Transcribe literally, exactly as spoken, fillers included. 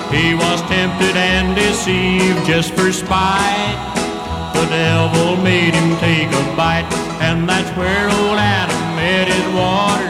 He was tempted and deceived just for spite. The devil made him take a bite, and that's where old Adam met his water